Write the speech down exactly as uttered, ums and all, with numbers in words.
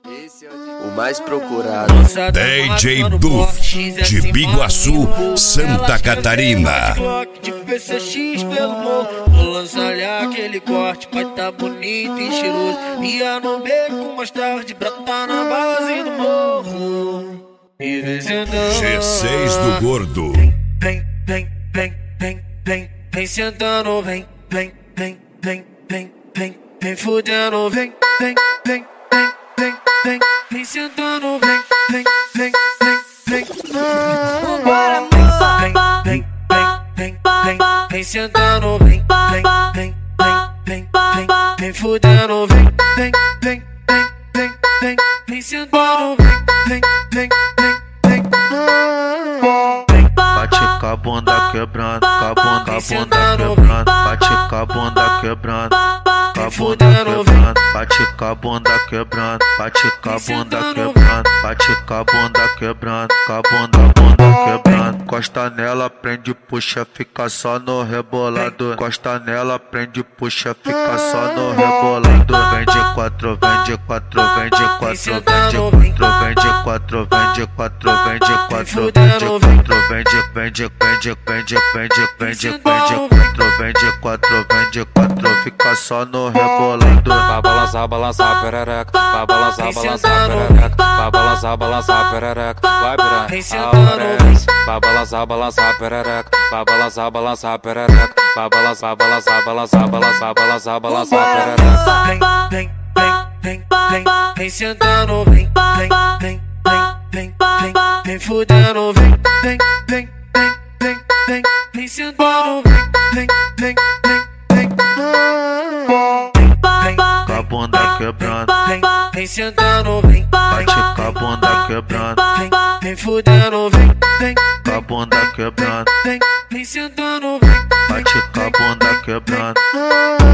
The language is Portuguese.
Esse é o mais procurado. D J Duf, de Biguaçu, Santa Catarina. De P C X pelo morro, vou lançar-lhe aquele corte, pai tá bonito e cheiroso. Ia no beco mais tarde, brota na base do morro. E vem sentando. G seis do Gordo. Vem, vem, vem, vem, vem, vem sentando, vem, vem, vem, vem, vem, vem, vem fudendo, vem, vem, vem, vem, vem, vem, vem sentando, vem, vem, vem, vem, vem. Vambora, amor. Vem, vem, vem, vem, vem, vem sentando, vem, vem, vem, vem, vem, vem, vem fudendo, vem, vem, vem, vem, vem, vem, vem sentando, vem, vem, vem, vem, vem. Bate com a bunda quebrando, com a bunda, com a bunda quebrando. Bate com a bunda quebrando, com a bunda quebrando. Bate com a bunda quebrando, bate com a bunda quebrando. Bate com a bunda quebrando, com a bunda, bunda quebrando. Costa nela, prende, puxa, fica só no rebolado. Costa nela, prende, puxa, fica só no rebolado. Vende quatro, vende quatro, vende quatro, vende quatro, vende quatro, vende quatro, vende quatro, vende quatro, vende Vende, vende, vende, vende, vende, vende quatro, vende quatro, vende quatro, fica só no rebolado. Vai balançar, balançar, perereca. Vai balançar, balançar, perereca. Vai balançar, balançar, perereca. Vai perereca. Vai balançar, balançar, perereca. Vai balançar, balançar, perereca. Vai balançar, balançar, balançar, balançar, balançar, balançar, perereca. Vem, vem, vem, vem, vem, vem sentando, vem, vem, vem, vem, vem, vem, vem fudendo, vem, vem, vem, vem, vem, vem, vem sentando, vem, vem, vem, vem, vem, com a bunda quebrando, vem, vem sentando, vem, bate com a bunda quebrando, vem, vem fudendo, vem, vem, com a bunda quebrando, vem, vem sentando, vem, bate com a bunda quebrando.